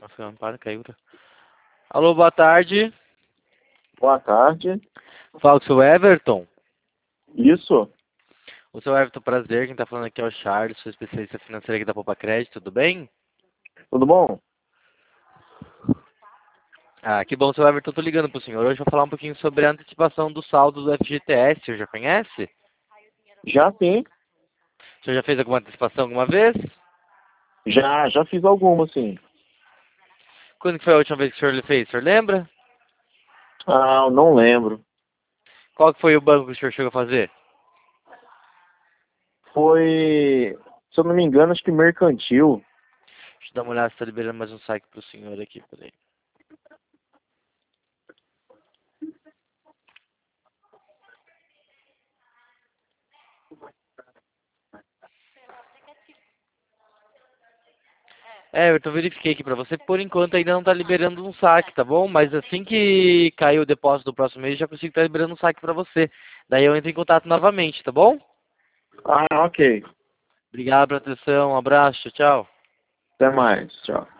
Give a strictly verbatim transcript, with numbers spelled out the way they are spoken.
Nossa, para, caiu. Alô, boa tarde. Boa tarde. Fala com o seu Everton. Isso? O seu Everton, prazer. Quem tá falando aqui é o Charles, sou especialista financeiro aqui da Poupa Crédito, tudo bem? Tudo bom? Ah, que bom, seu Everton. Tô ligando pro senhor. Hoje eu vou falar um pouquinho sobre a antecipação do saldo do F G T S. O senhor já conhece? Já sim. O senhor já fez alguma antecipação alguma vez? Já, já fiz alguma, sim. Quando que foi a última vez que o senhor fez? O senhor lembra? Ah, eu não lembro. Qual que foi o banco que o senhor chegou a fazer? Foi, se eu não me engano, acho que mercantil. Deixa eu dar uma olhada se tá liberando mais um saque pro senhor aqui, peraí. É, eu tô verifiquei aqui pra você, por enquanto ainda não tá liberando um saque, tá bom? Mas assim que cair o depósito do próximo mês, já consigo estar liberando um saque pra você. Daí eu entro em contato novamente, tá bom? Ah, ok. Obrigado pela atenção, um abraço, tchau. Até mais. Tchau.